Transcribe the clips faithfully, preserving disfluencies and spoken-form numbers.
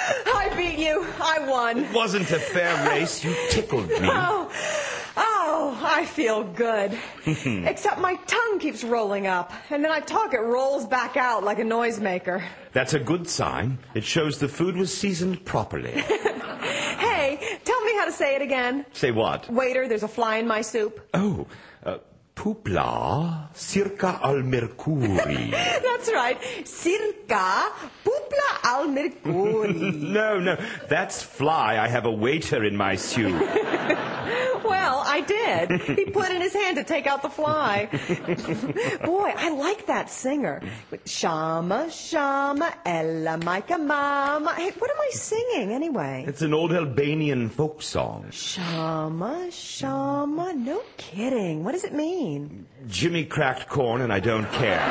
I beat you. I won. It wasn't a fair race. You tickled me. Oh, oh, I feel good. Except my tongue keeps rolling up. And then I talk, it rolls back out like a noisemaker. That's a good sign. It shows the food was seasoned properly. Hey, tell me how to say it again. Say what? Waiter, there's a fly in my soup. Oh, uh, Pupla circa al mercuri. That's right. Circa pupla al mercuri. No, no, that's fly. I have a waiter in my soup. Well, I did. He put in his hand to take out the fly. Boy, I like that singer. Shama, shama, ella, micah, mama. Hey, what am I singing anyway? It's an old Albanian folk song. Shama, shama. No kidding. What does it mean? Jimmy cracked corn and I don't care.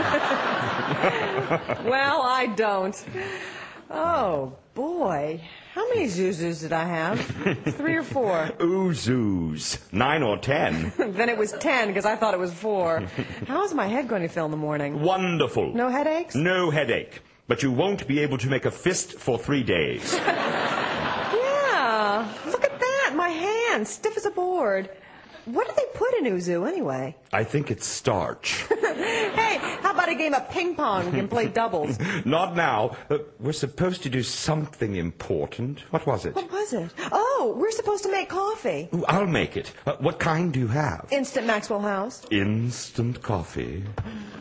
Well, I don't. Oh, boy. How many zuzus did I have? Three or four? Oozoos. Nine or ten. Then it was ten because I thought it was four. How's my head going to feel in the morning? Wonderful. No headaches? No headache. But you won't be able to make a fist for three days. Yeah. Look at that. My hand, stiff as a board. What do they put in Uzu anyway? I think it's starch. Hey, how about a game of ping pong? We can play doubles. Not now. Uh, we're supposed to do something important. What was it? What was it? Oh, we're supposed to make coffee. Ooh, I'll make it. Uh, what kind do you have? Instant Maxwell House. Instant coffee.